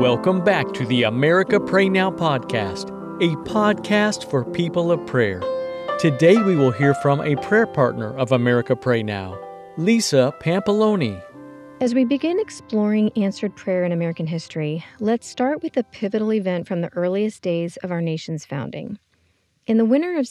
Welcome back to the America Pray Now podcast, a podcast for people of prayer. Today we will hear from a prayer partner of America Pray Now, Lisa Pampaloni. As we begin exploring answered prayer in American history, let's start with a pivotal event from the earliest days of our nation's founding. In the winter of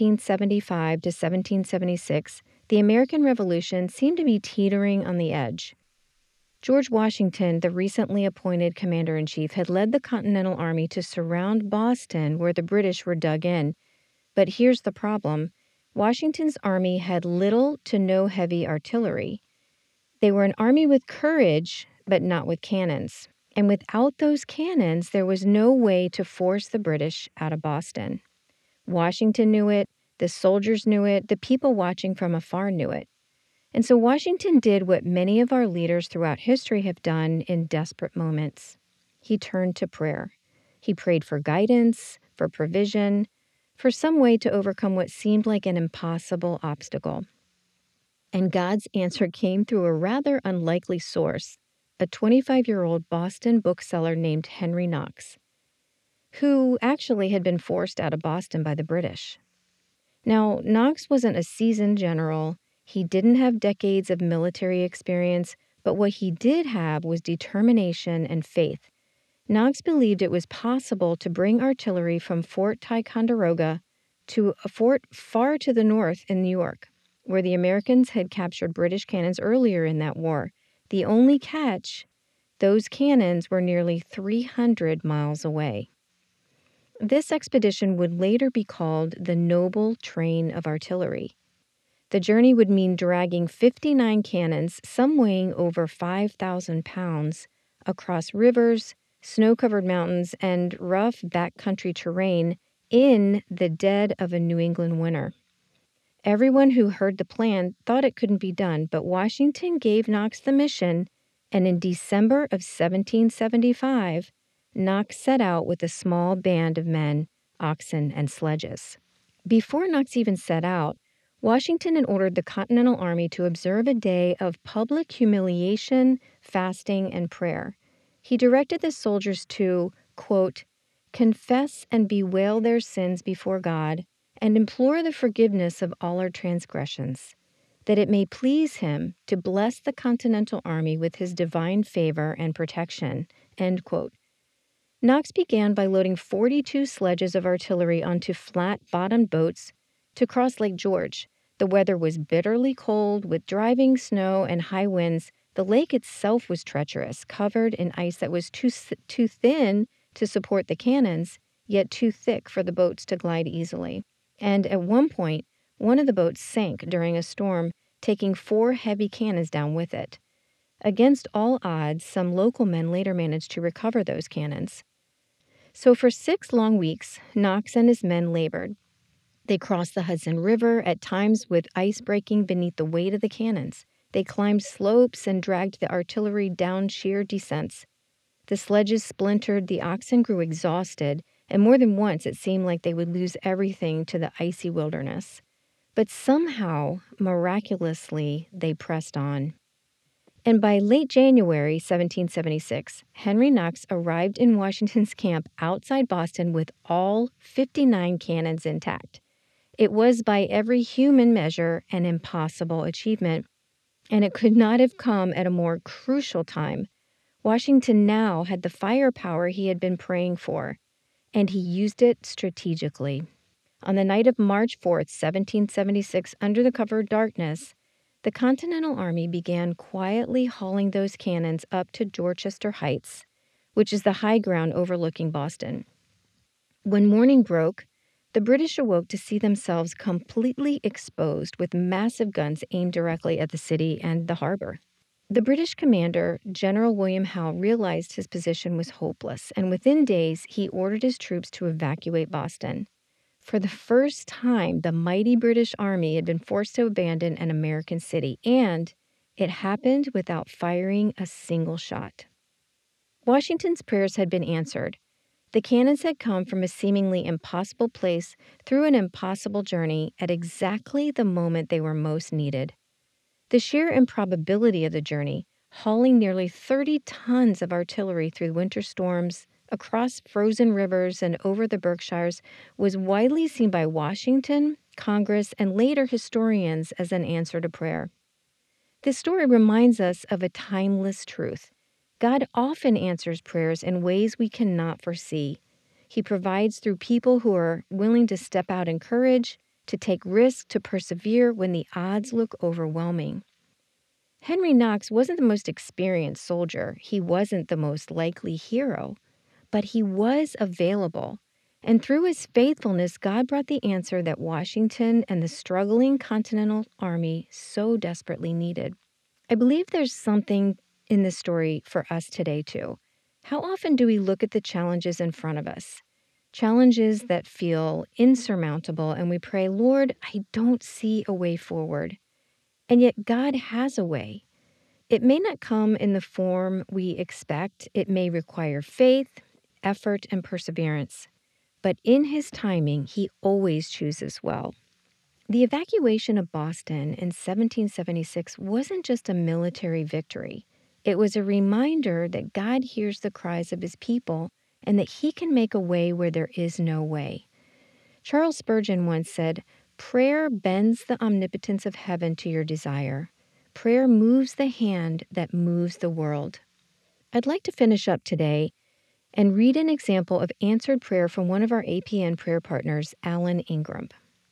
1775 to 1776, the American Revolution seemed to be teetering on the edge. George Washington, the recently appointed commander-in-chief, had led the Continental Army to surround Boston, where the British were dug in. But here's the problem. Washington's army had little to no heavy artillery. They were an army with courage, but not with cannons. And without those cannons, there was no way to force the British out of Boston. Washington knew it, the soldiers knew it, the people watching from afar knew it. And so Washington did what many of our leaders throughout history have done in desperate moments. He turned to prayer. He prayed for guidance, for provision, for some way to overcome what seemed like an impossible obstacle. And God's answer came through a rather unlikely source, a 25-year-old Boston bookseller named Henry Knox, who actually had been forced out of Boston by the British. Now, Knox wasn't a seasoned general. He didn't have decades of military experience, but what he did have was determination and faith. Knox believed it was possible to bring artillery from Fort Ticonderoga to a fort far to the north in New York, where the Americans had captured British cannons earlier in that war. The only catch, those cannons were nearly 300 miles away. This expedition would later be called the Noble Train of Artillery. The journey would mean dragging 59 cannons, some weighing over 5,000 pounds, across rivers, snow-covered mountains, and rough backcountry terrain in the dead of a New England winter. Everyone who heard the plan thought it couldn't be done, but Washington gave Knox the mission, and in December of 1775, Knox set out with a small band of men, oxen, and sledges. Before Knox even set out, Washington had ordered the Continental Army to observe a day of public humiliation, fasting, and prayer. He directed the soldiers to, quote, confess and bewail their sins before God and implore the forgiveness of all our transgressions, that it may please him to bless the Continental Army with his divine favor and protection, end quote. Knox began by loading 42 sledges of artillery onto flat-bottomed boats to cross Lake George. The weather was bitterly cold, with driving snow and high winds. The lake itself was treacherous, covered in ice that was too thin to support the cannons, yet too thick for the boats to glide easily. And at one point, one of the boats sank during a storm, taking 4 heavy cannons down with it. Against all odds, some local men later managed to recover those cannons. So for 6 long weeks, Knox and his men labored. They crossed the Hudson River, at times with ice breaking beneath the weight of the cannons. They climbed slopes and dragged the artillery down sheer descents. The sledges splintered, the oxen grew exhausted, and more than once it seemed like they would lose everything to the icy wilderness. But somehow, miraculously, they pressed on. And by late January 1776, Henry Knox arrived in Washington's camp outside Boston with all 59 cannons intact. It was, by every human measure, an impossible achievement, and it could not have come at a more crucial time. Washington now had the firepower he had been praying for, and he used it strategically. On the night of March 4th, 1776, under the cover of darkness, the Continental Army began quietly hauling those cannons up to Dorchester Heights, which is the high ground overlooking Boston. When morning broke, the British awoke to see themselves completely exposed with massive guns aimed directly at the city and the harbor. The British commander, General William Howe, realized his position was hopeless, and within days he ordered his troops to evacuate Boston. For the first time, the mighty British Army had been forced to abandon an American city, and it happened without firing a single shot. Washington's prayers had been answered. The cannons had come from a seemingly impossible place through an impossible journey at exactly the moment they were most needed. The sheer improbability of the journey, hauling nearly 30 tons of artillery through winter storms, across frozen rivers, and over the Berkshires, was widely seen by Washington, Congress, and later historians as an answer to prayer. This story reminds us of a timeless truth. God often answers prayers in ways we cannot foresee. He provides through people who are willing to step out in courage, to take risks, to persevere when the odds look overwhelming. Henry Knox wasn't the most experienced soldier. He wasn't the most likely hero, but he was available. And through his faithfulness, God brought the answer that Washington and the struggling Continental Army so desperately needed. I believe there's something in this story for us today, too. How often do we look at the challenges in front of us? Challenges that feel insurmountable, and we pray, Lord, I don't see a way forward. And yet God has a way. It may not come in the form we expect. It may require faith, effort, and perseverance. But in His timing, He always chooses well. The evacuation of Boston in 1776 wasn't just a military victory. It was a reminder that God hears the cries of His people and that He can make a way where there is no way. Charles Spurgeon once said, "Prayer bends the omnipotence of heaven to your desire. Prayer moves the hand that moves the world." I'd like to finish up today and read an example of answered prayer from one of our APN prayer partners, Alan Ingram.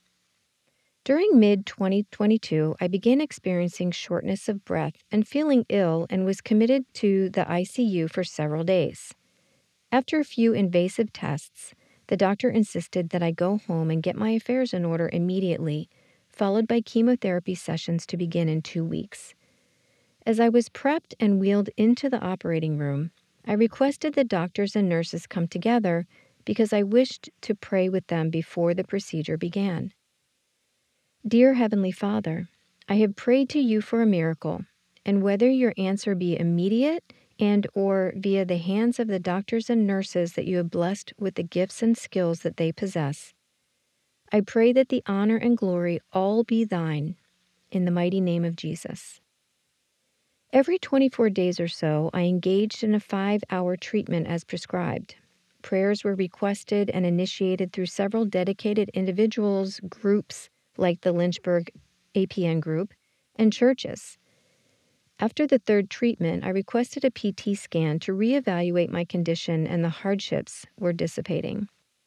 During mid-2022, I began experiencing shortness of breath and feeling ill and was committed to the ICU for several days. After a few invasive tests, the doctor insisted that I go home and get my affairs in order immediately, followed by chemotherapy sessions to begin in 2 weeks. As I was prepped and wheeled into the operating room, I requested that doctors and nurses come together because I wished to pray with them before the procedure began. Dear Heavenly Father, I have prayed to you for a miracle, and whether your answer be immediate and or via the hands of the doctors and nurses that you have blessed with the gifts and skills that they possess, I pray that the honor and glory all be thine, in the mighty name of Jesus. Every 24 days or so, I engaged in a 5-hour treatment as prescribed. Prayers were requested and initiated through several dedicated individuals, groups like the Lynchburg APN group, and churches. After the third treatment, I requested a PT scan to reevaluate my condition, and the hardships were dissipating.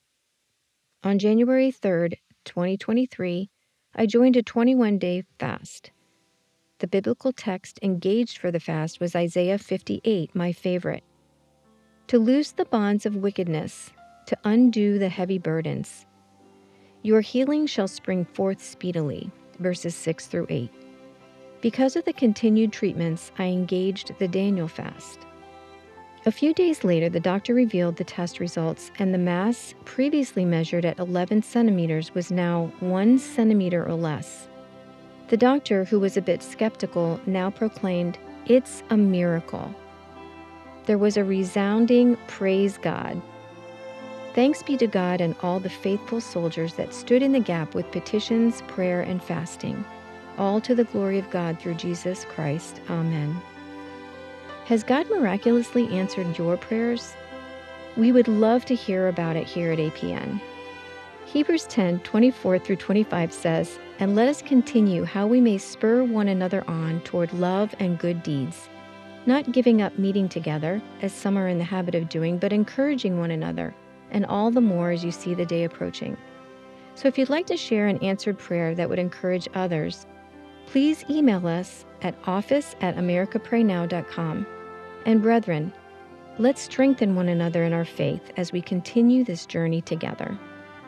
On January 3rd, 2023, I joined a 21-day fast. The biblical text engaged for the fast was Isaiah 58, my favorite. To loose the bonds of wickedness, to undo the heavy burdens. Your healing shall spring forth speedily, verses 6 through 8. Because of the continued treatments, I engaged the Daniel fast. A few days later, the doctor revealed the test results, and the mass previously measured at 11 centimeters was now 1 centimeter or less. The doctor, who was a bit skeptical, now proclaimed, "It's a miracle." There was a resounding praise God. Thanks be to God and all the faithful soldiers that stood in the gap with petitions, prayer, and fasting, all to the glory of God through Jesus Christ. Amen. Has God miraculously answered your prayers? We would love to hear about it here at APN. Hebrews 10:24 through 25 says, "And let us continue how we may spur one another on toward love and good deeds, not giving up meeting together, as some are in the habit of doing, but encouraging one another, and all the more as you see the day approaching." So if you'd like to share an answered prayer that would encourage others, please email us at office@americapraynow.com. And brethren, let's strengthen one another in our faith as we continue this journey together.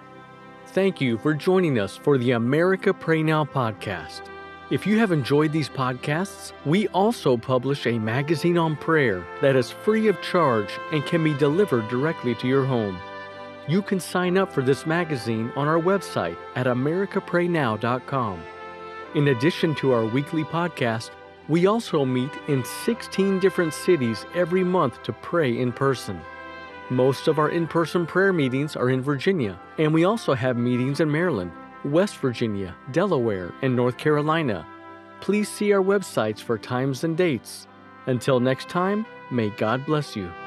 Thank you for joining us for the America Pray Now podcast. If you have enjoyed these podcasts, we also publish a magazine on prayer that is free of charge and can be delivered directly to your home. You can sign up for this magazine on our website at americapraynow.com. In addition to our weekly podcast, we also meet in 16 different cities every month to pray in person. Most of our in-person prayer meetings are in Virginia, and we also have meetings in Maryland, West Virginia, Delaware, and North Carolina. Please see our websites for times and dates. Until next time, may God bless you.